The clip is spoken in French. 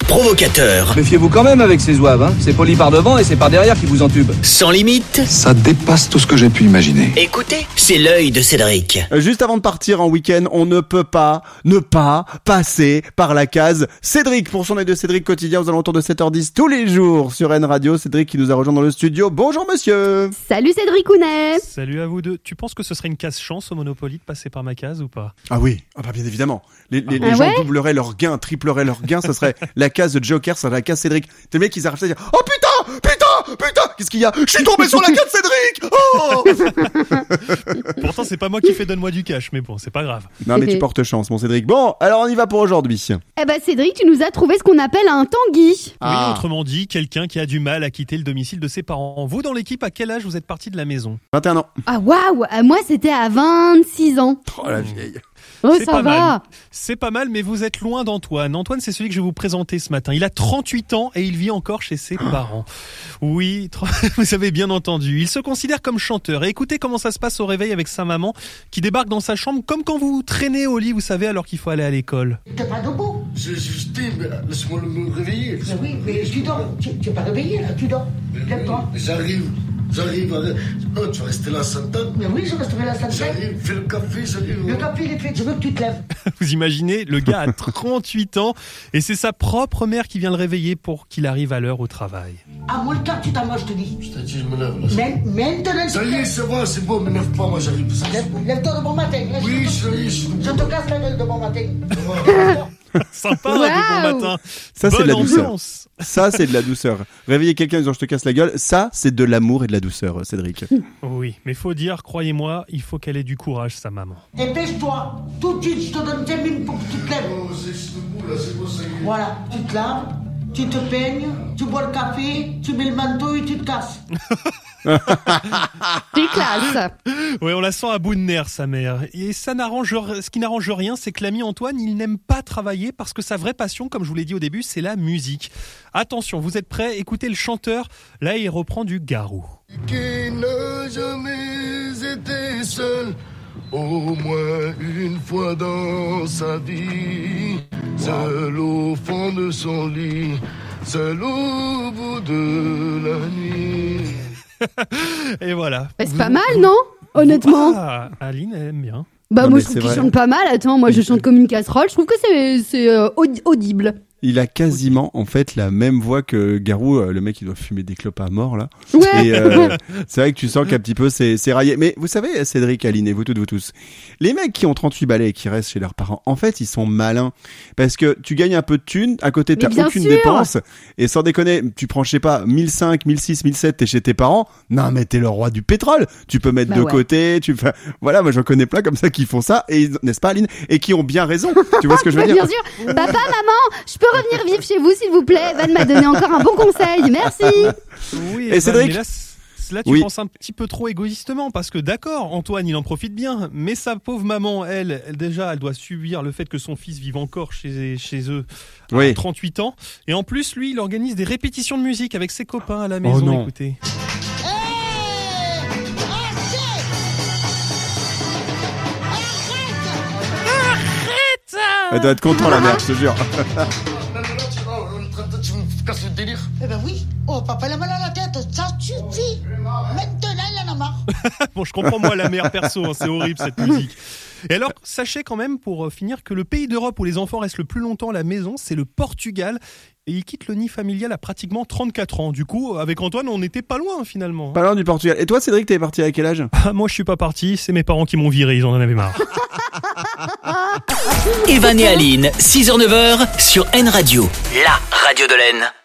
provocateur. Méfiez-vous quand même avec ces zouaves, hein. C'est poli par devant et c'est par derrière qui vous entube. Sans limite. Ça dépasse tout ce que j'ai pu imaginer. Écoutez, c'est l'œil de Cédric. Juste avant de partir en week-end, on ne peut pas ne pas passer par la case Cédric pour son œil de Cédric quotidien aux alentours de 7h10 tous les jours sur N Radio. Cédric qui nous a rejoint dans le studio. Bonjour monsieur. Salut Cédric Ounet. Salut à vous deux. Tu penses que ce serait une case chance au Monopoly de passer par ma case ou pas? Ah oui, bien évidemment. Les gens doubleraient leurs gains, tripleraient leurs gains, ça serait la case de Joker, ça serait la case Cédric. T'es le mec qui s'arrête à dire « Oh putain, qu'est-ce qu'il y a? Je suis tombé sur la case Cédric !» Oh. Pourtant c'est pas moi qui fais donne-moi du cash, mais bon, c'est pas grave. Non mais tu portes chance mon Cédric. Bon, alors on y va pour aujourd'hui. Cédric, tu nous as trouvé ce qu'on appelle un Tanguy. Oui, autrement dit, quelqu'un qui a du mal à quitter le domicile de ses parents. Vous dans l'équipe, à quel âge vous êtes parti de la maison? 21 ans. Ah waouh, moi c'était à 26 ans. Oh la vieille. Oh, c'est ça pas va. mal. C'est pas mal, mais vous êtes loin d'Antoine. Antoine, c'est celui que je vais vous présenter ce matin. Il a 38 ans et il vit encore chez ses parents. Oui, vous avez bien entendu. Il se considère comme chanteur. Et écoutez comment ça se passe au réveil avec sa maman qui débarque dans sa chambre comme quand vous traînez au lit, vous savez, alors qu'il faut aller à l'école. T'es pas debout? Laisse-moi me réveiller. Mais oui, mais tu dors. Tu es pas réveillé là, tu dors. Lève-toi. J'arrive. Oh, tu vas rester là sans temps. Mais oui, je resterai là sans temps. J'arrive, fais le café, j'arrive. Le café, il est fait, je veux que tu te lèves. Vous imaginez, le gars a 38 ans et c'est sa propre mère qui vient le réveiller pour qu'il arrive à l'heure au travail. À moins le temps, tu t'en vas, je te dis. Je t'ai dit, je me lève là. Maintenant, ça y est, c'est bon, m'énerve pas, moi j'arrive. Lève-toi de bon matin. Oui, je te casse la gueule de bon matin. Sympa, wow. Du bon matin. Ça, c'est de la douceur. Ambiance. Ça, c'est de la douceur. Réveiller quelqu'un en disant je te casse la gueule, ça, c'est de l'amour et de la douceur, Cédric. Oui, mais faut dire, croyez-moi, il faut qu'elle ait du courage, sa maman. Dépêche-toi. Tout de suite, je te donne 5 minutes pour que tu te lèves. Oh, c'est debout, là, c'est bon, ça y est. Voilà, tu te laves, tu te peignes, tu bois le café, tu mets le manteau et tu te casses. T'es classe. Ouais, on la sent à bout de nerfs, sa mère. Et ce qui n'arrange rien, c'est que l'ami Antoine, il n'aime pas travailler parce que sa vraie passion, comme je vous l'ai dit au début, c'est la musique. Attention, vous êtes prêts? Écoutez le chanteur. Là, il reprend du Garou. Qui n'a jamais été seul, au moins une fois dans sa vie, seul au fond de son lit, seul au bout de la nuit. Et voilà. C'est pas mal, non? Honnêtement. Ah, Aline, elle aime bien. Moi je trouve qu'il chante pas mal. Attends, moi je chante comme une casserole. Je trouve que c'est audible. Il a quasiment, en fait, la même voix que Garou, le mec qui doit fumer des clopes à mort, là. Ouais. Et c'est vrai que tu sens qu'un petit peu, c'est raillé. Mais vous savez, Cédric, Aline et vous toutes, vous tous, les mecs qui ont 38 balais et qui restent chez leurs parents, en fait, ils sont malins. Parce que tu gagnes un peu de thunes, à côté, t'as aucune dépense. Et sans déconner, tu prends, je sais pas, 1005, 1006, 1007, t'es chez tes parents. Non, mais t'es le roi du pétrole. Tu peux mettre de côté, voilà, moi j'en connais plein comme ça qui font ça, et n'est-ce pas, Aline? Et qui ont bien raison. Tu vois ce que je veux dire? Bien sûr. Papa, maman, je peux revenir vivre chez vous, s'il vous plaît. Van m'a donné encore un bon conseil. Merci. Oui, et Cédric? Là, tu penses un petit peu trop égoïstement parce que d'accord, Antoine, il en profite bien, mais sa pauvre maman, elle déjà, elle doit subir le fait que son fils vive encore chez eux à 38 ans. Et en plus, lui, il organise des répétitions de musique avec ses copains à la maison. Oh non. Écoutez. Elle doit être content, la mère, je te jure. Tu me casses le délire. Eh ben oui. Oh, papa, la mal à la tête, ça suffit. Maintenant, il en a marre. Bon, je comprends moi la mère perso, hein, c'est horrible cette musique. Et alors, sachez quand même, pour finir, que le pays d'Europe où les enfants restent le plus longtemps à la maison, c'est le Portugal. Et il quitte le nid familial à pratiquement 34 ans. Du coup, avec Antoine, on n'était pas loin finalement. Pas loin du Portugal. Et toi, Cédric, t'es parti à quel âge? Moi, je suis pas parti, c'est mes parents qui m'ont viré, ils en avaient marre. Evan et Aline, 6h-9h sur N Radio, la radio de l'Aisne.